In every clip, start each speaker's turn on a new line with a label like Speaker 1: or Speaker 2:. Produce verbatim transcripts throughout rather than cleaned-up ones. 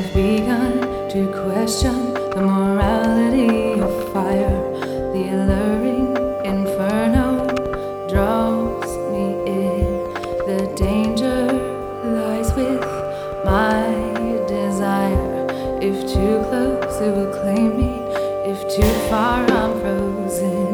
Speaker 1: I've begun to question the morality of fire. The alluring inferno draws me in. The danger lies with my desire. If too close, it will claim me. If too far, I'm frozen.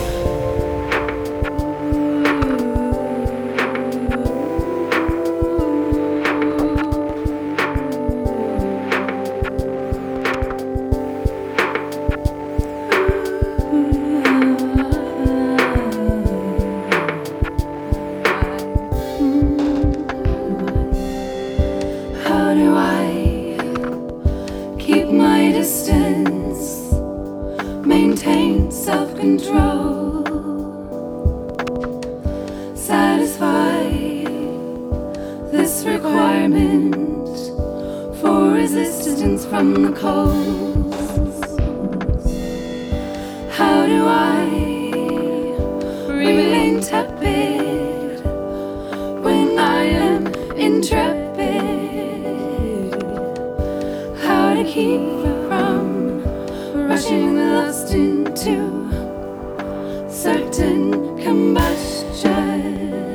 Speaker 1: How do I keep my distance, maintain self-control, satisfy this requirement for resistance from the cold? How do I remain tepid when I am intrepid? How to keep from rushing the lust into certain combustion?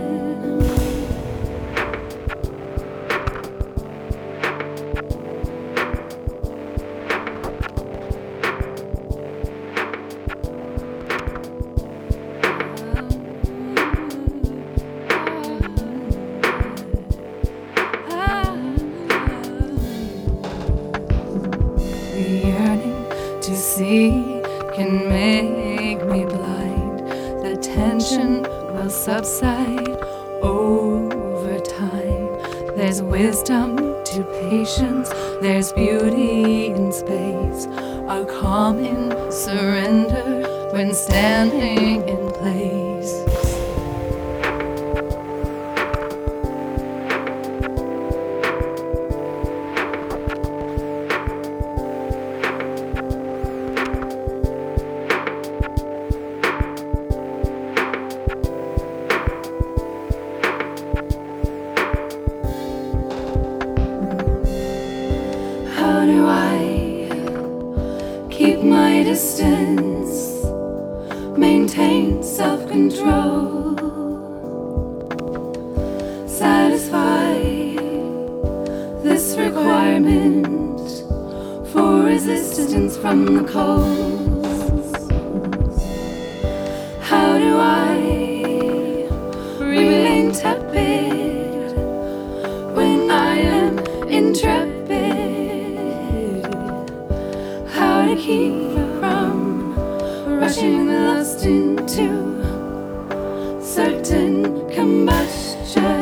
Speaker 1: The yearning to see can make me blind. The tension will subside over time. There's wisdom to patience, there's beauty in space, a calm in surrender when standing in place. How do I keep my distance, maintain self-control, satisfy this requirement for resistance from the cold? How do I remain tepid when I am intrepid? How to keep from rushing the lust into certain combustion?